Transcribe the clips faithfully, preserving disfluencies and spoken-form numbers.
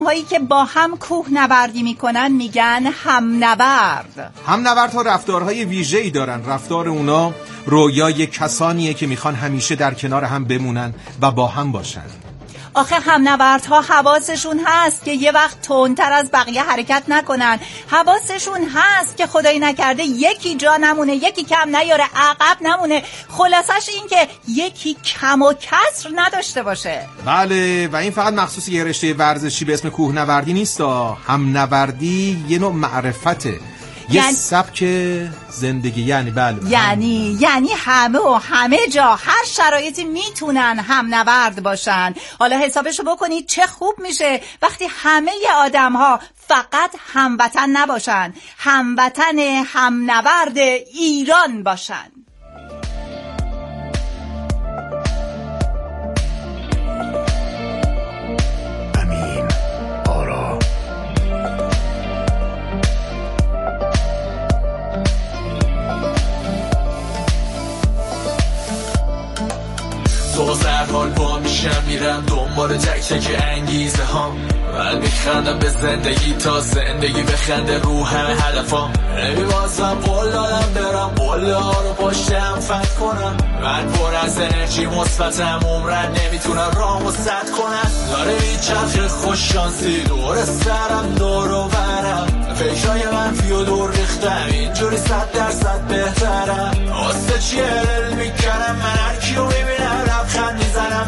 هایی که با هم کوهنوردی میکنن میگن همنورد. همنوردها رفتارهای ویژه‌ای دارن. رفتار اونا رویای کسانیه که میخوان همیشه در کنار هم بمونن و با هم باشن. آخه همنوردها حواسشون هست که یه وقت تندتر از بقیه حرکت نکنن. حواسشون هست که خدایی نکرده یکی جا نمونه، یکی کم نیاره، عقب نمونه. خلاصش این که یکی کم و کسر نداشته باشه. بله، و این فقط مخصوص یه رشته ورزشی به اسم کوهنوردی نیست. همنوردی یه نوع معرفته، یه یعنی... سبک زندگی. یعنی بله یعنی یعنی همه و همه جا هر شرایطی میتونن همنورد باشن. حالا حسابشو بکنید چه خوب میشه وقتی همه آدم ها فقط هموطن نباشن، هموطن همنورد ایران باشن. صبح سر حال پا میشم میرم دنبال تک تک انگیزه هام. من میخندم به زندگی تا زندگی بخنده رو همه هدفام. نمیبازم قول دادم برم قله ها رو پشتم فتح کنم. من پر از انرژی مثبتم، عمرن نمیتونم رامو سد کنم. داره این چرخ خوش شانسی دور سرم دور و برم. فکرای منفی و دور ریختم اینجوری صد درصد بهترم. آسته چیه دل میکنم من هر کیو میبینم لبخند میزنم.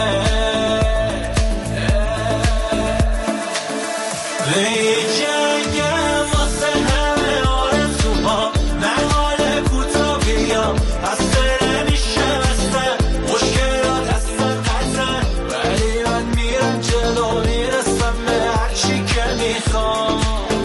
هی جنگم واسه همه آرزوها، نه حال کوتا بیام اصلا نمیشه مثل مشکلات اصلا قطعا. ولی من میرم جلو میرسم به هرچی که میخوام.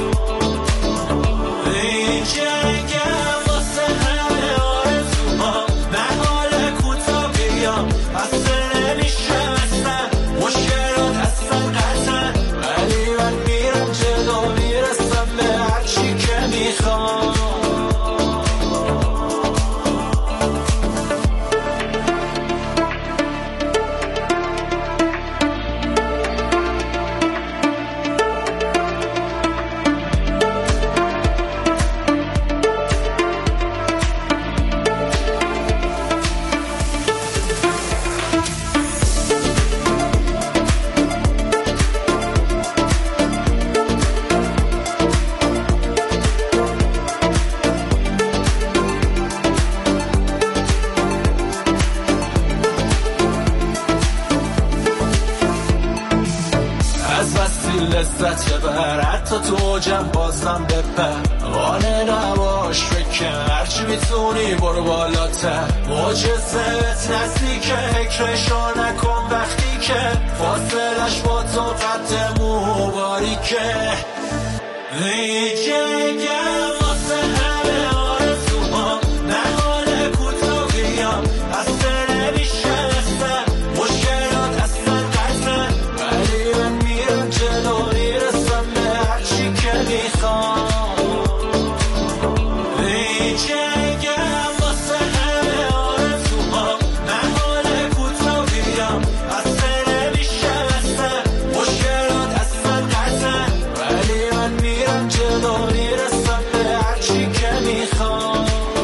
هی جنگم واسه همه آرزوها، نه حال کوتا بیام اصلا نمیشه مثل مشکلات اصلا قطعا. ولی من میرم جلو میرسم به هرچی که میخوام. لذت ببر حتی تو جم بازم بپر. وانه نباش فکر هرچی میتونی برو بالاتر. معجزت نزدیکه فکرشو نکن وقتی که فاصلش با تو قد مباریکه. ای جنگم واسه همه آرزوها، نه حال کوتا بیام اصلا نمیشه مثل مشکلات اصلا قطعا. ولی من میرم جلو میرسم به هرچی که میخوام. ای جنگم واسه همه آرزوها، نه حال کوتا بیام اصلا نمیشه مثل مشکلات اصلا قطعا. ولی من میرم جلو میرسم به هرچی که میخوام.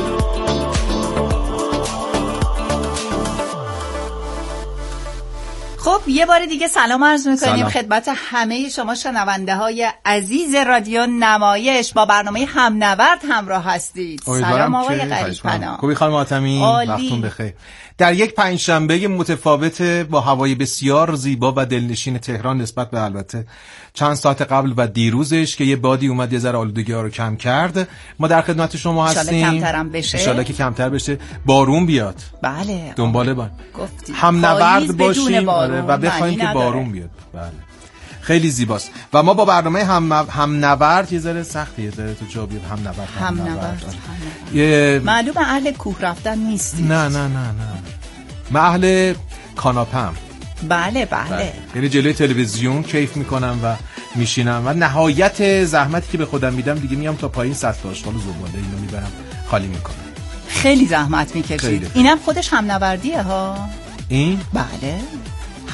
خب یه بار دیگه سلام عرض میکنیم خدمت همه شما شنونده های عزیز رادیو نمایش. با برنامه همنورد همراه هستید. سلام آقای غریب‌پناه. خوبی خانم حاتمی؟ وقتتون بخیر. در یک پنجشنبه متفاوت با هوای بسیار زیبا و دلنشین تهران نسبت به البته چند ساعت قبل و دیروزش که یه بادی اومد یه ذره آلودگی ها رو کم کرد، ما در خدمت شما هستیم. ان شاءالله کمترم بشه. ان شاءالله که کمتر بشه، بارون بیاد. بله. دنباله بان. گفتی. همنورد باشیم آره و بخوایم که بارون بیاد. بله. خیلی زیباست و ما با برنامه هم همنورد یه ذره سخته، یه ذره تو جا بیاد همنورد همنورد. یه... معلومه اهل کوه رفتن نیستی. نه نه نه نه. من اهل کاناپم. بله بله. یعنی جلوی تلویزیون کیف میکنم و میشینم و نهایت زحمتی که به خودم میدم دیگه میام تا پایین سطل آشغال و زباله اینو میبرم خالی میکنم. خیلی زحمت میکشید. اینم خودش همنوردیه ها. این؟ بله.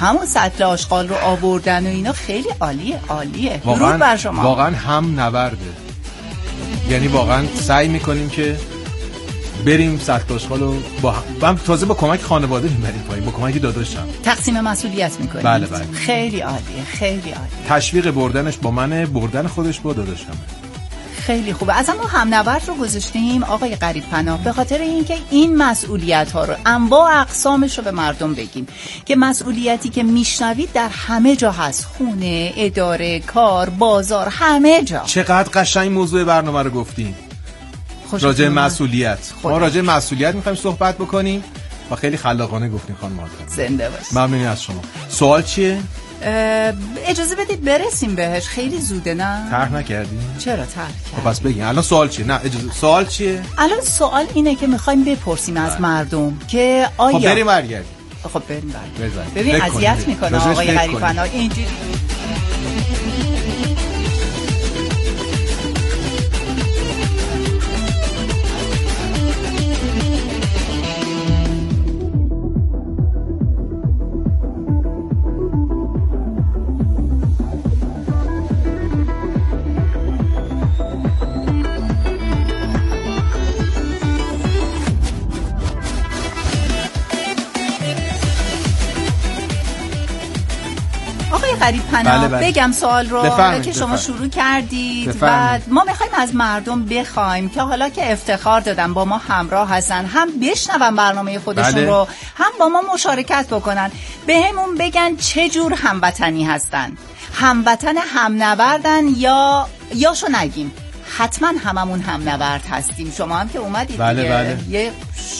همون سطل آشغال رو آوردن و اینا خیلی عالیه عالیه. واقعا بر شما. واقعا هم نورده، یعنی واقعا سعی میکنیم که بریم سطل آشغال رو با هم تازه با کمک خانواده میبریم پایین، با کمک داداشم تقسیم مسئولیت میکنیم. بله بله. خیلی عالیه خیلی عالیه. تشویق بردنش با منه، بردن خودش با داداشمه. خیلی خوبه. اصلا ما هم نورد رو گذاشتیم آقای غریب پناه به خاطر اینکه این مسئولیت ها رو انواع اقسامش رو به مردم بگیم که مسئولیتی که میشنوید در همه جا هست، خونه، اداره، کار، بازار، همه جا. چقدر قشنگ موضوع برنامه رو گفتیم راجع مسئولیت. ما راجع مسئولیت میخوایم صحبت بکنیم و خیلی خلاقانه گفتین خانم محترم. زنده باشید. ممنونی از شما. سوال چیه؟ اجازه بدید برسیم بهش، خیلی زوده نه؟ طرح نکردی؟ چرا طرح کردی؟ خب پس بگین الان سوال چیه؟ نه اجازه، سوال چیه؟ الان سوال اینه که میخوایم بپرسیم از بله. مردم که آیا خب بریم برگردیم. خب بریم برگردیم. ببین اذیت میکنه آقای غریب پناه اینجوری. غریب پناه بله بله. بگم سوال رو بفرمید، که شما بفرمید. شروع کردید بفرمید. و ما میخوایم از مردم بخوایم که حالا که افتخار دادن با ما همراه هستن، هم بشنون برنامه خودشون بله. رو، هم با ما مشارکت بکنن، به همون بگن چه جور هموطنی هستن، هموطن همنوردن یا یاشو نگیم حتما هممون همنورد هستیم. شما هم که اومدید بله دیگه بله. یه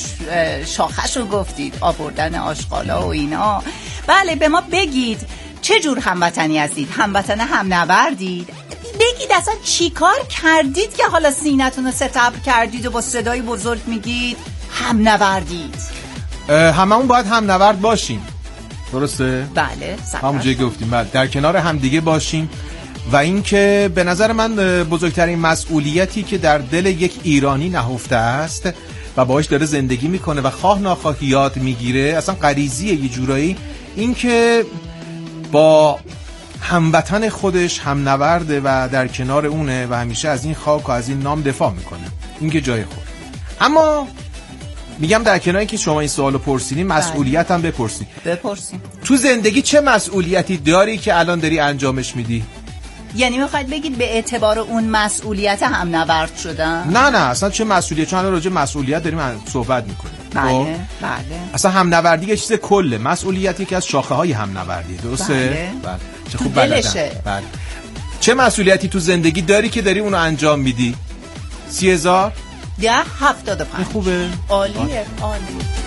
شاخش رو گفتید آوردن آشغالا و اینا. بله به ما بگید چه جور هموطنی هستید؟ هموطن همنوردید؟ بگید اصلا چی کار کردید که حالا سینتون رو ستبر کردید و با صدای بزرگ میگید همنوردید؟ هممون باید همنورد باشیم، درسته؟ بله همونجایی گفتیم بله. در کنار همدیگه باشیم و اینکه به نظر من بزرگترین مسئولیتی که در دل یک ایرانی نهفته است و باهاش داره زندگی میکنه و خواه ناخواه یاد میگیره، اصلا غریزیه یه جورایی، اینکه با هموطن خودش هم نورده و در کنار اونه و همیشه از این خاک و از این نام دفاع میکنه. این که جای خود. اما میگم در کنار اینکه شما این سوالو پرسیدین، مسئولیت هم بپرسین. بپرسین. تو زندگی چه مسئولیتی داری که الان داری انجامش میدی؟ یعنی میخواید بگید به اعتبار اون مسئولیت هم نورد شدن؟ نه نه اصلا چه مسئولیت، چون الان راجع مسئولیت داریم صحبت میکنیم. بله بله. اصلا هم نوردی یه چیز کله، مسئولیتی که از شاخه های هم نوردی، درسته؟ بله. بله. چه خوب بلدم. بله. چه مسئولیتی تو زندگی داری که داری اونو انجام میدی؟ سی هزار؟ ده هفتاد و پنج. خوبه؟ عالیه عالی.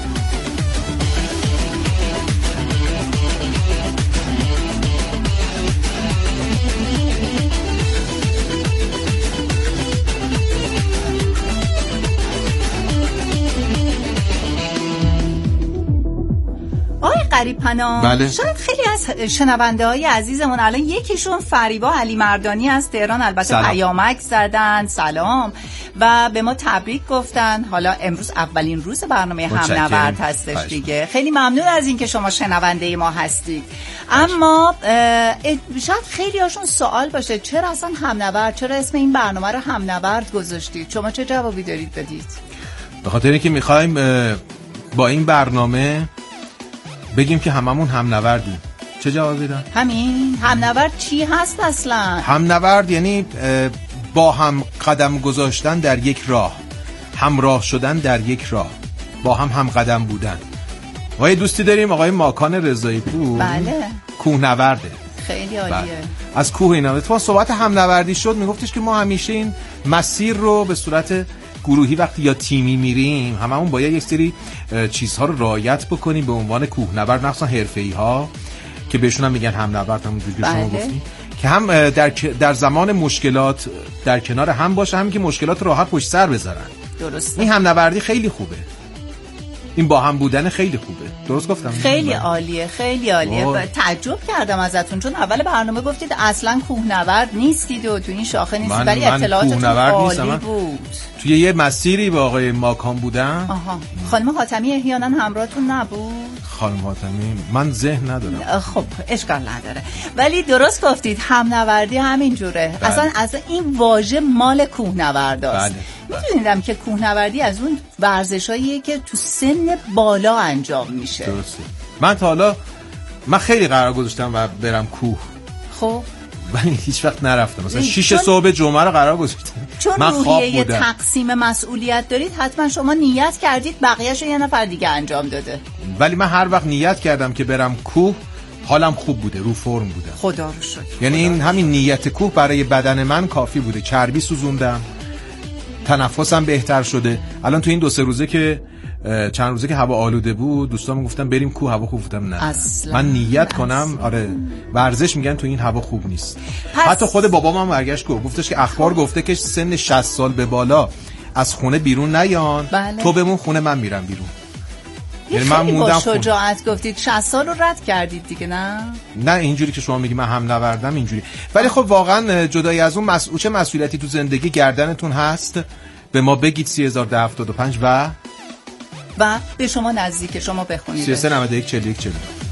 غریب پناه بله. شاید خیلی از شنونده های عزیزمون الان یکیشون فریبا علی مردانی از تهران البته پیامک زدن سلام و به ما تبریک گفتن. حالا امروز اولین روز برنامه هم نورد هستش باش. دیگه خیلی ممنون از این که شما شنونده ما هستید. اما شاید خیلی هاشون سوال باشه چرا اصلا هم نورد، چرا اسم این برنامه رو هم نورد گذاشتید؟ شما چه جوابی دارید بدید؟ به خاطر اینکه میخوایم با این برنامه بگیم که هممون هم نوردیم. چه جواب بدم؟ همین. هم نورد چی هست اصلا؟ هم نورد یعنی با هم قدم گذاشتن در یک راه، همراه شدن در یک راه، با هم هم قدم بودن. ما یه دوستی داریم آقای ماکان رضایی پور. بله. کوهنورده. خیلی عالیه. بله. از کوه اینا تو صحبت هم نوردی شد، میگفتش که ما همیشه این مسیر رو به صورت گروهی وقتی یا تیمی میریم هممون باید یک سری چیزها رو رعایت بکنیم به عنوان کوهنورد، مخصوصا حرفه‌ای‌ها که بهشون هم میگن هم نورد، همونجوری که بله. شما گفتین، که هم در در زمان مشکلات در کنار هم باشه، هم که مشکلات راحت پشت سر بذارن. درسته. این هم نوردی خیلی خوبه، این با هم بودن خیلی خوبه. درست گفتم؟ خیلی عالیه خیلی عالیه. تعجب کردم ازتون چون اول برنامه گفتید اصلا کوهنورد نیستید و تو این شاخه نیستید، ولی اطلاعاتتون عالی بود. توی یه مسیری با آقای ماکان بودم. آها. خانم حاتمی احیانا همراهتون نبود؟ خانم حاتمی من ذهن ندارم. خب اشکال نداره، ولی درست گفتید همنوردی همین جوره. بله. اصلا از این واژه مال کوهنورداست. بله. میدونیدم که کوهنوردی از اون ورزشاییه که تو سن بالا انجام میشه. درسته. من تا حالا من خیلی قرار گذاشتم و برم کوه، خب ولی هیچ وقت نرفتم. مثلا شیش چون... صبح جمعه رو قرار گذاشتم. چون من روحیه تقسیم مسئولیت دارید، حتما شما نیت کردید بقیه‌شو یه نفر دیگه انجام داده. ولی من هر وقت نیت کردم که برم کوه حالم خوب بوده، رو فرم بودم. خدا رو شکر. یعنی این همین نیت کوه برای بدن من کافی بوده. چربی سوزوندم، تنفسم بهتر شده. الان تو این دو سه روزه که چند روزه که هوا آلوده بود، دوستان میگفتن بریم کوه هوا خوب، بودم نه اصلا. من نیت کنم. آره ورزش میگن تو این هوا خوب نیست. پس... حتی خود بابام هم برگشت گفت گفتش که اخبار گفته که سن شصت سال به بالا از خونه بیرون نیان. بله. تو بمون خونه، من میرم بیرون. یعنی من موندم. با شجاعت گفتید شصت سال رو رد کردید دیگه. نه نه اینجوری که شما میگی من هم نوردم اینجوری، ولی خب واقعا جدای از اون مسئول چه مسئولیتی تو زندگی گردنتون هست. به ما بگید سه هزار و ده هفتاد و پنج و و به شما نزدیک، شما بخونید سی و سه نود و یک چهل و یک چهل.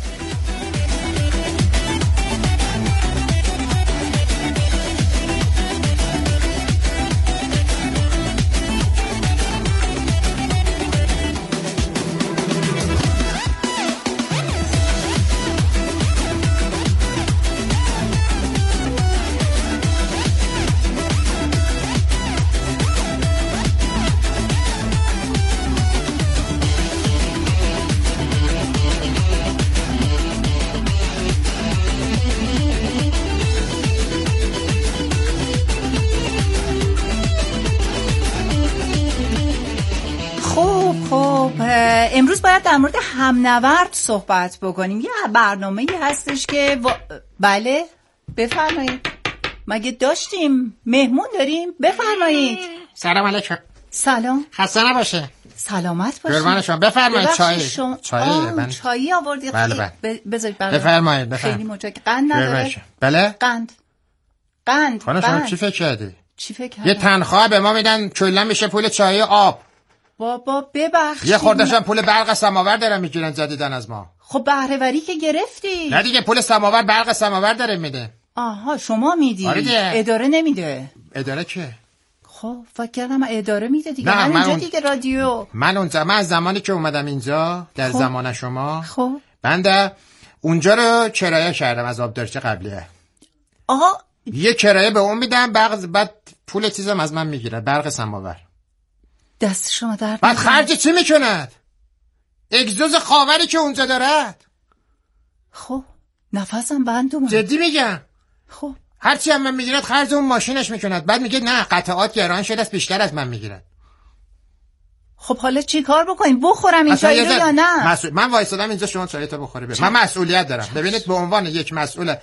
امروز باید در مورد همنورد صحبت بکنیم. یه برنامه‌ای هستش که و... بله بفرمایید. مگه داشتیم مهمون داریم؟ بفرمایید. سلام علیکم. سلام. خسته نباشه. سلامت باشید. قربان شما. بفرمایید. چای شما... چای من چایی آوردید. بله بله. ب... بذارید بله. بفرمایید بفرمایید. خیلی متشکرم. قند نداره؟ بله. قند. قند. خانم شما چی فکر کردی؟ چی فکر کردی؟ یه تنخواه به ما میدن کلا میشه پول چای آب. بابا ببخشید. یه خوردهشم پول برق سماور دارن میگیرن جدیدن از ما. خب بهره وری که گرفتی. نه دیگه پول سماور برق سماور داره میده. آها شما میدی. آره اداره نمیده. اداره که؟ خب فکر کردم اداره میده دیگه. نه من اون... دیگه رادیو. من اونجا من از زمانی که اومدم اینجا در خب. زمان شما خب بنده اونجا رو کرایه کردم از آبدارچه قبلیه. آها یه کرایه به اون میدم بعد بعد پول چیزم از من میگیره برق سماور. دست شما درد بعد خرج چی میکند؟ اگزوز خاوری که اونجا دارد. خب نفسم بند اومد. جدی میگم. خب هرچی هم من میگیرد خرج اون ماشینش میکند. بعد میگه نه قطعات گران شده است بیشتر از من میگیرد. خب حالا چی کار بکنیم؟ بخورم این چای رو یا نه؟ مسئول... من وایسادم اینجا شما چایتو بخوری ببین. من مسئولیت دارم. ببینید به عنوان یک مسئول.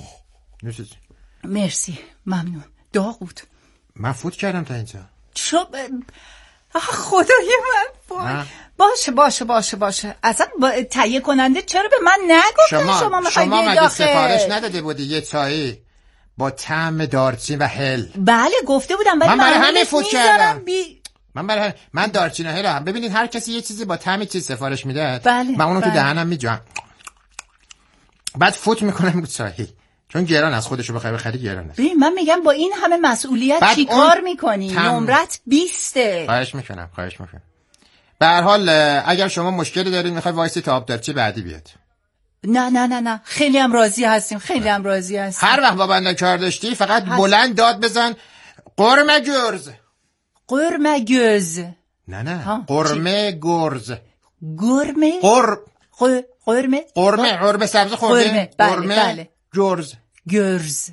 مرسی ممنون. داغ بود. من فوت کردم تا اینجا. چه خدای من. باشه باشه باشه باشه. اصلا با... تهیه کننده چرا به من نگفتن شما شما میخواید شما بیاید مگه داخل؟ سفارش نداده بودی یه چایی با طعم دارچین و هل؟ بله گفته بودم ولی من برای همین فوت کردم. بی... من برای هم... من دارچین و هل هم ببینید هر کسی یه چیزی با طعم چیز سفارش میده. بله. من اونو بله. تو دهنم میجام. بعد فوت میکنم رو چایی. چون گران از خودشو بخوای بخری گران است. ببین من میگم با این همه مسئولیت چی کار میکنی؟ تم... نمرت بیسته. خواهش میکنم خواهش میکنم. به هر حال اگر شما مشکلی دارید میخوای وایسی تا آبدارچه بعدی بیاد. نه نه نه نه خیلی هم راضی هستیم خیلی هم راضی هستیم. هر وقت با بنده کار داشتی فقط هست. بلند داد بزن قرمه گرز. قرمه گرز. نه نه قرمه گرز. گرمه قر قرمه قرمه قرمه سبز خورده. قرمه بله گرز گرز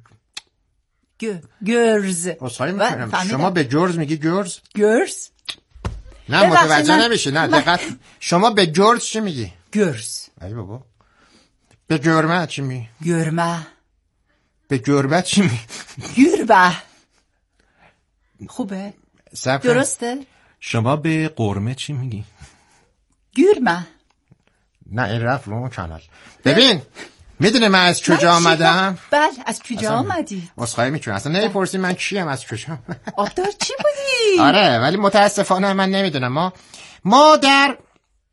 گرز. اصحایی میکنم شما به گرز میگی گرز؟ گرز نه متوجه نمیشه. نه دقت شما به گرز چی میگی؟ گرز. ای بابا به گرمه چی میگی؟ گرمه. به گربه چی میگی؟ گربه. خوبه؟ سب درسته؟ شما به قرمه چی میگی؟ گرمه. نه این رفت رو اون کانال. ببین میدونی من از کجا آمدم؟ بله از کجا آمدی؟ مسخره میکنم اصلا نمیپرسی من کیم از کجا. آبدار چی بودی؟ آره ولی متاسفانه من نمیدونم. ما ما در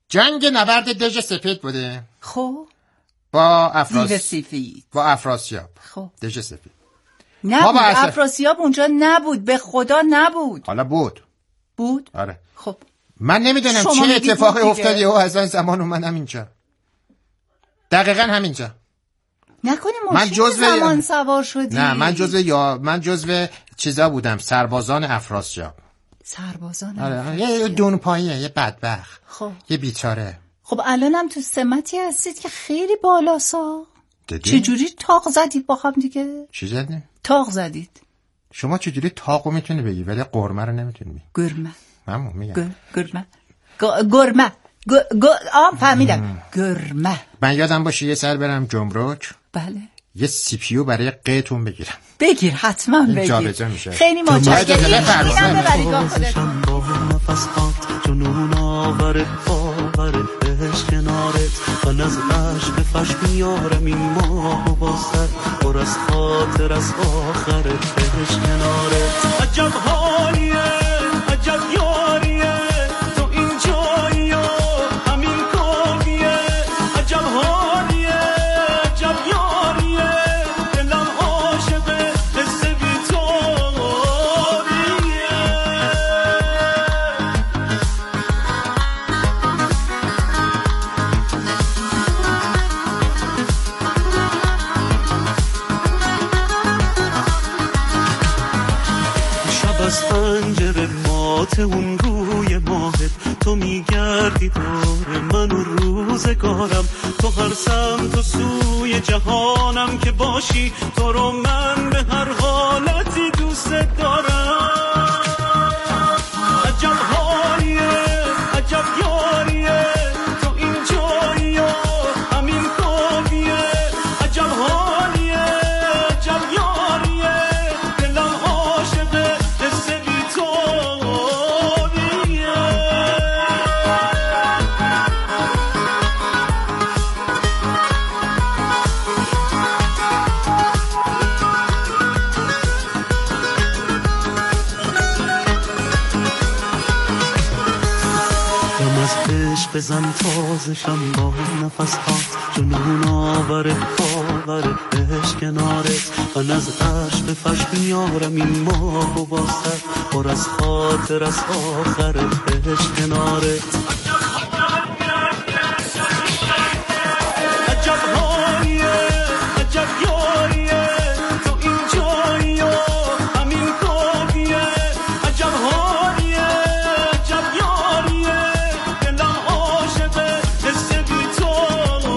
جنگ نبرد دژ سفید بوده. خب با افراس دیو سفید، با افراسیاب. خب دژ سفید نبود، افراسیاب اونجا نبود، به خدا نبود. حالا بود بود؟ آره. خب من نمیدونم چه اتفاقی افتاد یهو از آن زمان اومدم اینجا. دقیقاً همینجا. نکنه ماشین جزو... زمان سوار شدی؟ نه من جزو یا من جزو چیزا بودم، سربازان افراسیاب. سربازان آره. یه دون پاییه، یه بدبخت، خب یه بیچاره. خب الانم تو سمتی هستید که خیلی بالاسا. دیدی؟ چجوری تاق زدید با هم دیگه؟ چی زدی؟ تاق زدید. شما چجوری تاقو میتونی بگی ولی قرمه رو نمیتونی بگی؟ گرمه. من میگم گرمه. گرمه. آم فهمیدم. گرمه. من یادم باشه یه سر برم جمرک. بله. یه سی پیو برای قیتون بگیرم. بگیر حتما بگیر. جابجا میشه. خیلی متشکرم. اینم ببری گاه خودتون. جنون آور باور عشق کنارت من از عشق فش میارم این ماه با سر پر از خاطر از آخرت عشق کنارت. عجب حالیه عجب یاریه تو این جایی و همین کاریه. عجب حالیه عجب یاریه دلم عاشقه حس بی‌تاریه. از پنجره مات اون روی ماهت تو میگردی دور من و روزگارم. تو هر سمت و سوی جهانم که باشی تو رو من به هر حالتی دوست دارم. عجب حالیه عجب یاریه تو این جایی و همین کاریه. عجب حالیه عجب یاریه دلم عاشقه حس بی‌تاریه. بزن تازشم با نفس هات جنون آور باور عشق کنارت من از عشق فش میارم این ماه و با سر پر از خاطر از آخرت عشق کنارت. عجب حالیه عجب یاریه تو این جایی و همین کاریه. عجب حالیه عجب یاریه دلم عاشقه حس بی‌تاریه.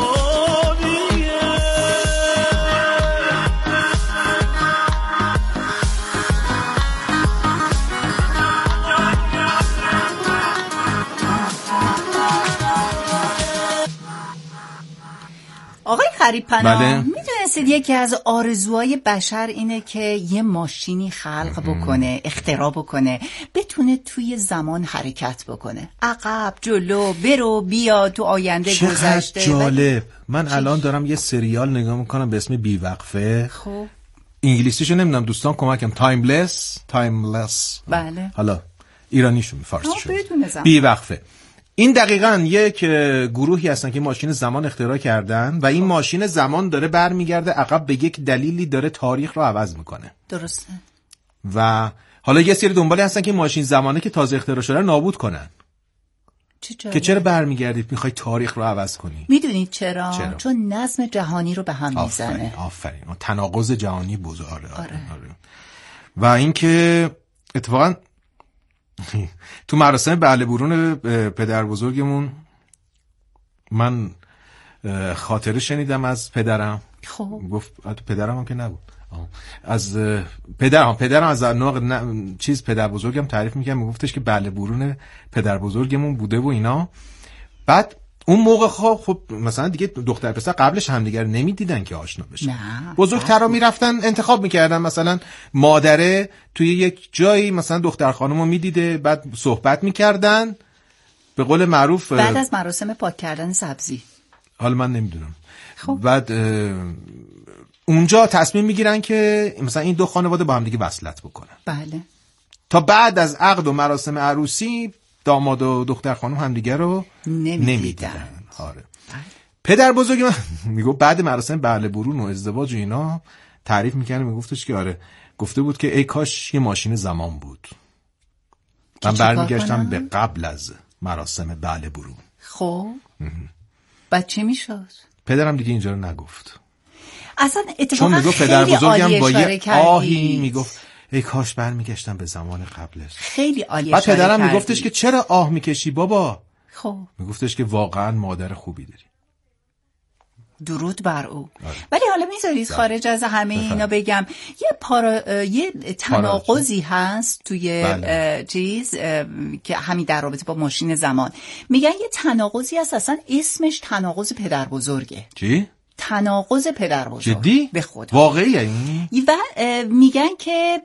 آقای خریب‌پناه، بله. میدونستید یکی از آرزوهای بشر اینه که یه ماشینی خلق بکنه، اختراع بکنه، بتونه توی زمان حرکت بکنه، عقب جلو برو بیا تو آینده گذشته. جالب. من الان دارم یه سریال نگاه میکنم به اسم بیوقفه. خب انگلیسیشو نمیدونم، دوستان کمکم. تایملس تایملس بله. حالا ایرانیشو فارسیشو بدون بیوقفه. این دقیقاً یک گروهی هستن که ماشین زمان اختراع کردن و این ماشین زمان داره برمیگرده عقب به یک دلیلی داره تاریخ رو عوض میکنه. درسته. و حالا یه سری دنبالی هستن که ماشین زمانه که تازه اختراع شده نابود کنن. چه که چرا برمیگردید میخوای تاریخ رو عوض کنی؟ میدونید چرا؟ چرا؟ چون نظم جهانی رو به هم میزنه. آفرین آفرین. تناقض جهانی بزرگه. آره. آره. آره. و اینکه اتفاقاً تو مراسم بله برون پدر بزرگمون من خاطره شنیدم از پدرم. خب گفت پدرم هم که نبود، از پدرم پدرم از نوع چیز پدر بزرگم تعریف میکنم، میگفتش که بله برون پدر بزرگمون بوده و اینا. بعد اون موقع خب خب مثلا دیگه دختر پسر قبلش همدیگر نمیدیدن که آشنا بشن. بزرگترا میرفتن انتخاب میکردن، مثلا مادره توی یک جایی مثلا دختر خانومو میدیده، بعد صحبت میکردن به قول معروف بعد از مراسم پاک کردن سبزی. حالا من نمیدونم. خب. بعد اونجا تصمیم میگیرن که مثلا این دو خانواده با هم دیگه وصلت بکنن. بله. تا بعد از عقد و مراسم عروسی داماد و دختر خانم همدیگه رو نمیدیدن. نمیدیدن. آره. پدر بزرگ من میگو بعد مراسم بله برون و ازدواج و اینا تعریف میکنه، میگفتش که آره گفته بود که ای کاش یه ماشین زمان بود. من برمیگشتم به قبل از مراسم بله برون. خب بعد چی میشد؟ پدرم دیگه اینجا رو نگفت. اصلا اتفاقا چون میگفت پدر بزرگم با یه آهی میگفت ای کاش برمیگشتم به زمان قبلش. خیلی عالی. بعد پدرم میگفتش که چرا آه میکشی بابا؟ خب میگفتش که واقعا مادر خوبی داری. درود بر او. آره. ولی حالا میذارید خارج از همه بفرد. اینا بگم یه پارا... یه تناقضی هست توی بله. چیز که همین در رابطه با ماشین زمان میگن یه تناقضی هست، اصلا اسمش تناقض پدر بزرگه. چی؟ تناقض پدر بزرگ. جدی؟ به خدا. واقعیه این؟ و میگن که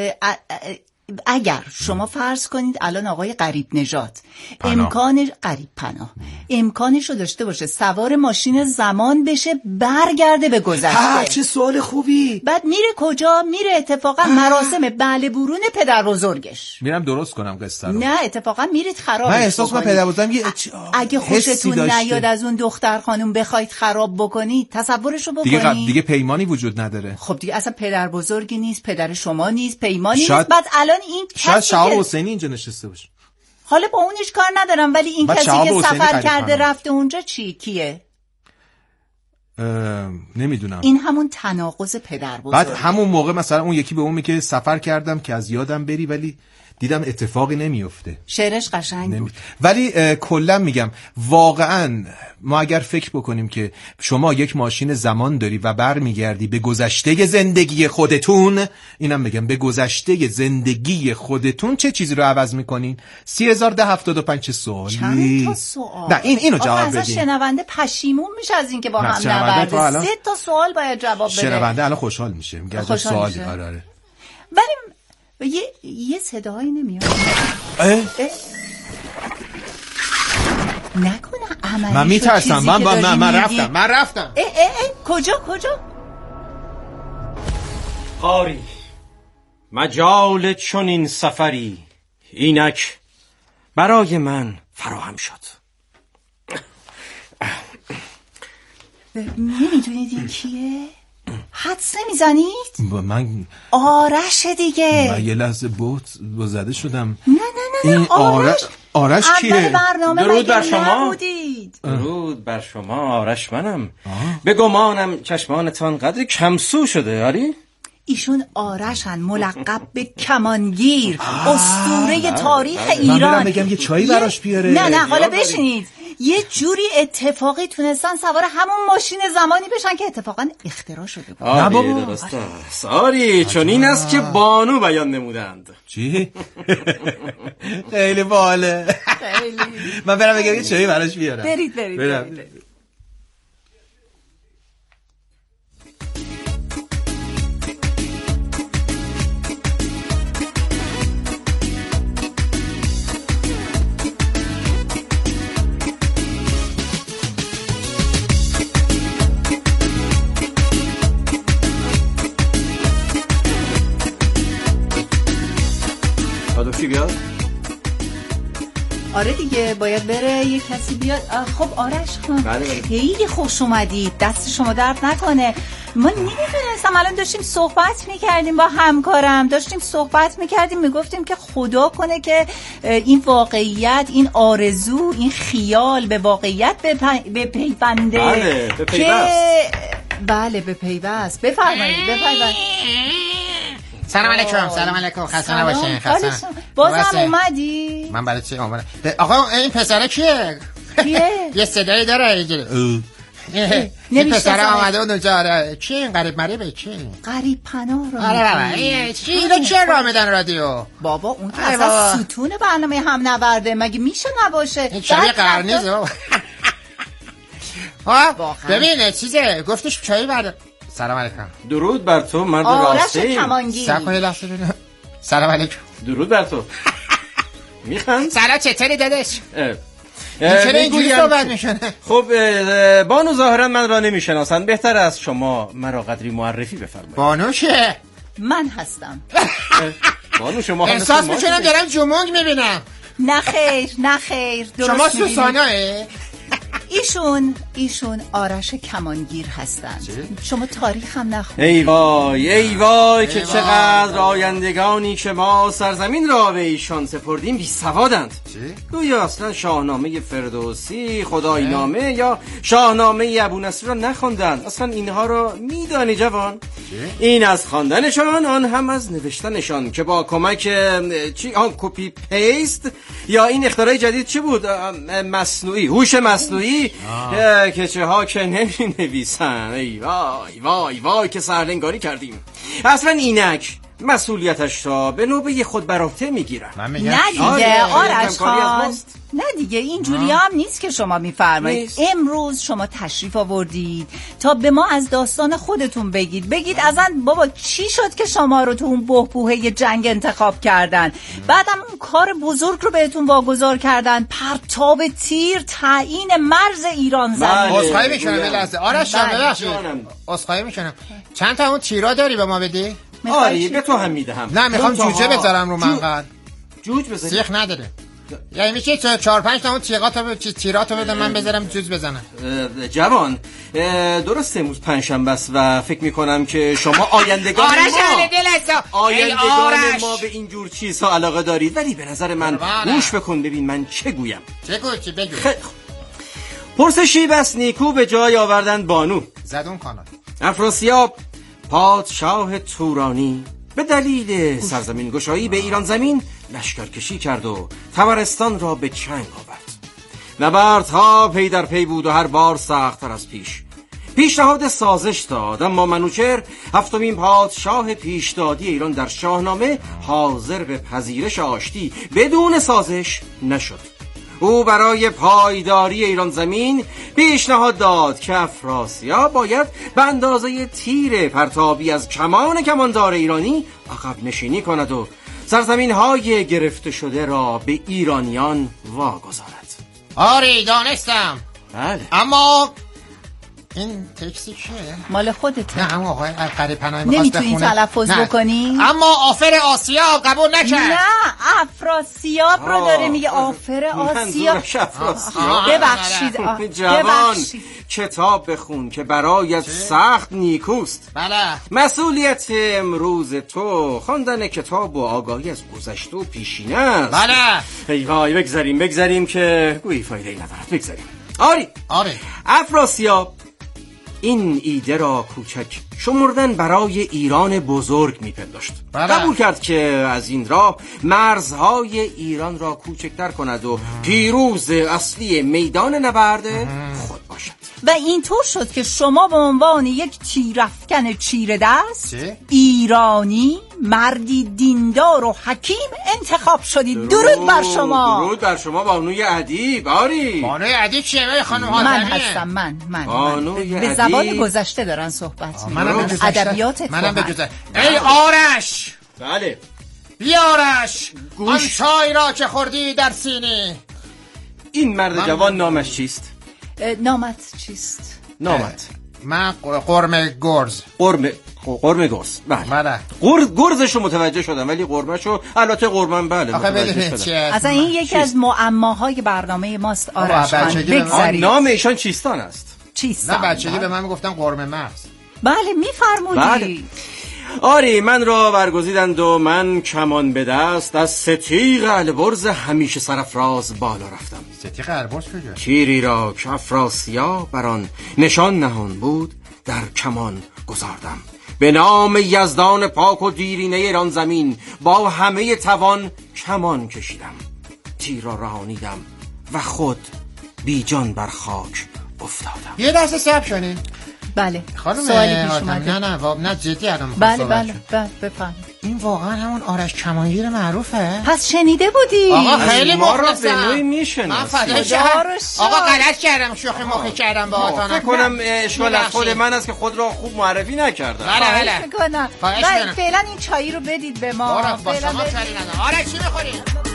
اگر شما فرض کنید الان آقای غریب نژاد امکان غریب پناه امکانش رو داشته باشه سوار ماشین زمان بشه برگرده به گذشته. چه سوال خوبی. بعد میره کجا؟ میره اتفاقا مراسم بله برون پدر بزرگش. میرم درست کنم قصه رو. نه اتفاقا میرید خرابش. من احساس کنم پدر بزرگم یه اگه خوشتون نیاد از اون دختر خانم بخواید خراب بکنید تصورش رو بکنید. دیگه دیگه پیمانی وجود نداره. خب دیگه اصلا پدر بزرگی نیست، پدر شما نیست، پیمانی نیست. بعد الان این شاید شهاب حسینی اینجا نشسته باشه. حالا با اونش کار ندارم، ولی این کسی که سفر کرده رفته اونجا چی کیه؟ نمیدونم. این همون تناقض پدر بزرگ. بعد همون موقع مثلا اون یکی به اون میگه سفر کردم که از یادم بری، ولی دیدم اتفاقی نمیفته. شعرش قشنگ بود. ولی کلا میگم واقعا ما اگر فکر بکنیم که شما یک ماشین زمان داری و برمیگردی به گذشته زندگی خودتون، اینم بگم به گذشته زندگی خودتون چه چیزی رو عوض میکنین؟ سی هزار ده هفتاد و پنج سوالی. چند تا سوال؟ نه این اینو جواب بدین. اصلا شنونده پشیمون میشه از اینکه با هم نبرده. سه تا سوال باید جواب بده. شنونده الان خوشحال میشه. میگه سوالی. آره آره. ولی یه یه صدایی نمیاد. اه؟ نکنه عملی من میترسم. من من, من, من رفتم من رفتم اه اه اه کجا کجا؟ آری مجال چون این سفری اینک برای من فراهم شد. نمیدونید این کیه؟ حدس نمیزنید؟ من آرش دیگه. من یه لحظه بوت زده شدم. نه نه نه, این آرش آرش کیه؟ درود بر شما. درود بر شما. آرش منم. به گمانم چشمانتان قدر کمسو شده. آری؟ ایشون آرشن، ملقب به کمانگیر، اسطوره تاریخ ایران. من برم بگم یه چایی براش بیاره. نه نه حالا بشینید. یه جوری اتفاقی تونستن سوار همون ماشین زمانی بشن که اتفاقا اختراع شده بود. نه بابا درست است. آری چون این است که بانو بیان نمودند. چی؟ خیلی باله. خیلی. من برم بگم یه چایی براش بیارم. برید برید برید. بیاد؟ آره دیگه باید بره یه کسی بیاد. خب آرش خان بله بله. خیلی خوش اومدید، دست شما درد نکنه. ما نمیدونستم الان داشتیم صحبت میکردیم با همکارم، داشتیم صحبت میکردیم میگفتیم که خدا کنه که این واقعیت، این آرزو، این خیال به واقعیت بپیونده. بله به پیوست. که بله به پیوست. بفرمایید بفرمایید. سلام علیکم. سلام علیکم. خسته نباشین. خسته. بازم اومدی؟ من برای چی اومدم؟ آقا این پسره کیه؟ کیه؟ یه صدایی داره اینجوری. این پسره اومده اون اونجا. کی این غریب مریبه کی؟ غریب پناه رو. آره بابا. چی اینا چه راه میدن رادیو؟ بابا اون که اصلا ستون برنامه هم نورده، مگه میشه نباشه؟ این چای قرنیز بابا. ها ببین چیزه گفتش چای برد. سلام علیکم. درود بر تو مرد راستی. آرش کمانگیر. سلام علیکم. سلام علیکم. درود بر تو. میخند؟ سلام چطوری داداش؟ چرا اینجوری صحبت میکنه؟ خب بانو ظاهرا من را نمیشناسند، بهتر از شما مرا قدری معرفی بفرمایید. بانو که من هستم. بانو شما احساس میکنم دارم جمونگ میبینم. نه خیر نه خیر. شما سوساناه؟ ایشون ایشون آرش کمانگیر هستند. شما تاریخ هم نخوند. ای وای ای وای که چقدر آیندگانی که ما سرزمین را به ایشان سپردیم بی سوادند. گویا اصلا شاهنامه فردوسی، خدایی‌نامه یا شاهنامه ابونصر را نخوندند. اصلا اینها را میدانی جوان؟ این از خواندنشان، آن هم از نوشتنشان که با کمک چی آن کپی پیست یا این اختراع جدید چی بود؟ مصنوعی، هوش مصنوعی که چه ها که نمی نویسن. ای وای وای وای که سرلنگاری کردیم. اصلا اینک مسئولیتش را به نوبه خود بر عهده میگیرن. نه دیگه آرش خان، نه دیگه اینجوری هم نیست که شما میفرمایید. امروز شما تشریف آوردید تا به ما از داستان خودتون بگید. بگید ازن بابا چی شد که شما رو تو اون بحبوحه جنگ انتخاب کردن، بعدم اون کار بزرگ رو بهتون واگذار کردن، پرتاب تیر، تعیین مرز ایران زمین. عذرخواهی میکنم یه لحظه آرش جان، ببخشید عذرخواهی میکنم. چند تا اون تیرا داری به ما بدی؟ آره به تو هم میدهم. نه میخوام جوجه بذارم رو منقل. جوج بذاری؟ سیخ نداره. یعنی میشه چهار پنج تا اون تیغاتو تیراتو بده من بذارم جوز بزنم. جوان درسته امروز پنجشنبه است و فکر میکنم که شما آیندگان ما آیندگان ما به این جور چیزها علاقه دارید، ولی به نظر من گوش بکن ببین من چه گویم. چه گویی بگو. پرسشی بس نیکو به جای آوردن بانو. زدون کانال. افراسیاب پادشاه تورانی به دلیل سرزمین گشایی به ایران زمین لشکرکشی کرد و طبرستان را به چنگ آورد. نبردها پی در پی بود و هر بار سخت‌تر از پیش. پیشنهاد سازش داد، اما منوچهر هفتمین پادشاه پیشدادی ایران در شاهنامه حاضر به پذیرش آشتی بدون سازش نشد. او برای پایداری ایران زمین پیشنهاد داد که افراسیاب باید به اندازه تیر پرتابی از کمان کماندار ایرانی عقب نشینی کند و سرزمین های گرفته شده را به ایرانیان واگذارد. آره دانستم. بله. اما این تکسی چیه؟ مال خودته. نه اما آقای قری پناهی می‌خواست بخونه. نمیتونی تلفظ بکنی؟ اما آفر آسیاب قبول نکرد. نه افراسیاب رو داره میگه. آفر آسیاب. ببخشید جوان کتاب بخون که برایت سخت نیکوست. بله. مسئولیت امروز تو خواندن کتاب و آگاهی از گذشته و پیشینه است. بله. ای وای بگذاریم بگذاریم که گویی فایده‌ای ندارد. بگذاریم. آری آره. افراسیاب این ایده را کوچک شمردن برای ایران بزرگ میپنداشت. قبول کرد که از این راه مرزهای ایران را کوچکتر کند و پیروز اصلی میدان نبرد خود باشد. و اینطور شد که شما به عنوان یک تیرافکن چیره دست ایرانی، مردی دیندار و حکیم انتخاب شدید. درود بر شما. درود بر شما بانوی ادیب. آری بانوی ادیب چیه خانم ها؟ من هستم. من من, من. به زبان گذشته دارن صحبت می‌کنن. ادبیات منم به گذشته. ای آرش. بله. بیارش آن چای را که خوردی در سینه. این مرد جوان نامش چیست؟ نامت چیست؟ نامت من قرمه گرز. قرمه قرمه گرز. بله. گرز گرزشو متوجه شدم ولی قرمهشو البته قرمن بله. آخه بدونید چیه؟ اصلا این یکی از معماهای برنامه ماست آرش خان. بگذارید. نام ایشان چیستان است. چیستان. نه بچگی به من میگفتن قرمه مغز. بله میفرمودی. بله. آری من را برگزیدند و من کمان به دست از ستیغ البرز همیشه سرافراز بالا رفتم. ستیغ البرز کجا؟ تیری را که افراسیاب بر آن نشان نهان بود در کمان گذاردم. به نام یزدان پاک و دیرینه ایران زمین با همه توان کمان کشیدم. تیر را رهانیدم و خود بی جان بر خاک افتادم. یه دست صبر کنین. بله. سوالی پیش اومده. نه نه واب نه جدی الان بله بله بله بفهم. این واقعا همون آرش کمانگیر معروفه؟ پس شنیده بودی؟ آقا خیلی مخلصم. من نوعی میشناسم. آقا غلط کردم شوخی مخی کردم با آتانم. فکر کنم اشکال از خود من است که خود را خوب معرفی نکردم. بله بله. فعلا این چایی رو بدید به ما. با شما چایی ندارم. آرش چی میخوری؟